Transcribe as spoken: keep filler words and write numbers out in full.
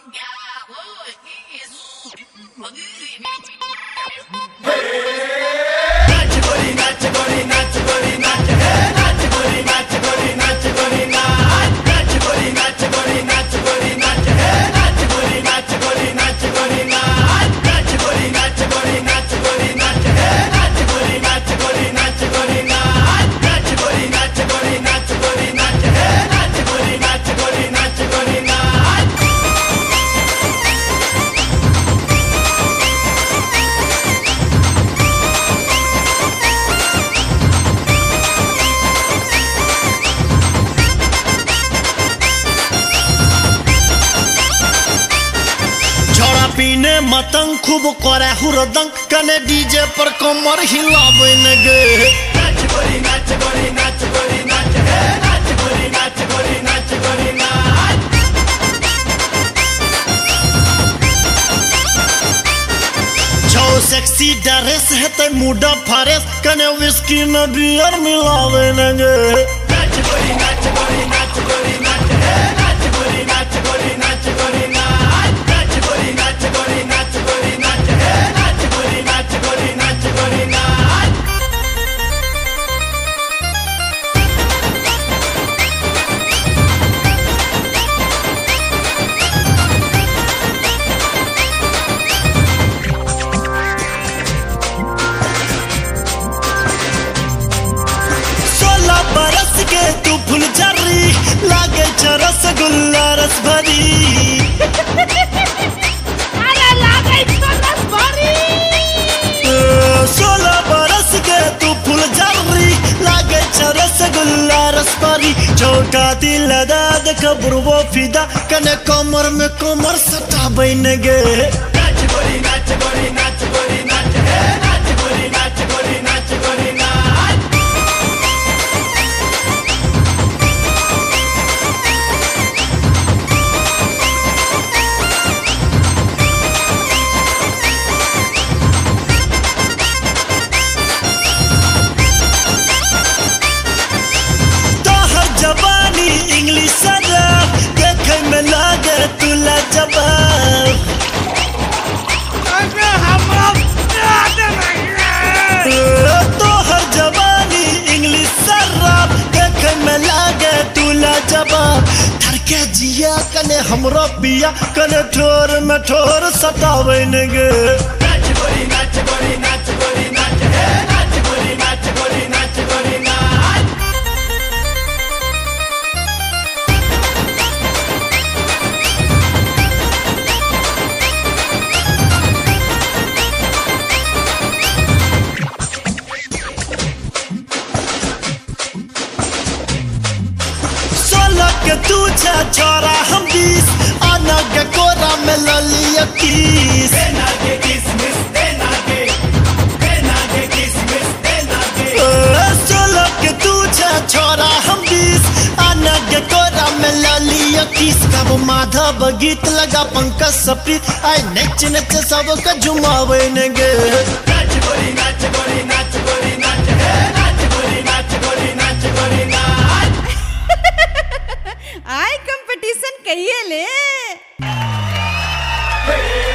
पीने मतंग खूब करे हुरदंग कने डीजे पर कमर हिलावे नगे नाच गोरी नाच गोरी नाच गोरी नाच है नाच गोरी नाच गोरी नाच गोरी नाच छो सेक्सी ड्रेस है ते मुडा फरेस कने विस्की में बियर मिलावे नगे नाच गोरी नाच गोरी नाच गोरी नाच है नाच गोरी नाच गोरी नाच गोरी नाच नाच गोरी नाच गोरी नाच गोरी नाच है नाच गोरी नाच गोरी नाच गोरी नाच सोलह बरस के तू फुल जरी लागे चरस गुल्ला रस भरी अरे लागे रस भरी सोलह बरस के तू फुल जरी लागे चरस गुल्ला रस भरी छोटा दिल दाद खबर वो फिदा कने कमर में कमर सटा बन गे नाच गोरी नाच गोरी नाच गोरी नाच है नाच गोरी नाच गोरी नाच गोरी नाच तोहर जवानी इंग्लिश शराब देखे में लागे तुला जवाब अरे हमरा याद नहीं है तोहर जवानी इंग्लिश शराब देखे में लागे तुला जवाब धड़के जिया कने हमरो पिया कने ठोर में ठोर सतावे नगे नाच गोरी नाच गोरी नाच गोरी नाच है नाच गोरी नाच गोरी नाच गोरी नाच सोलह के तू छा छोरा हम बीस आना के कोरा में ललिया किस देना के किसमिस देना के देना के किसमिस देना के सोलह के तू छा छोरा हम बीस आना के कोरा में ललिया किस कब माधव गीत लगा पंकज सप्रीत आए नच नच सबका झुमावे नगे नाच गोरी नाच गोरी नाच गोरी नाच है नाच गोरी नाच गोरी नाच गोरी नाच आय कंपटीशन कहिए ले हे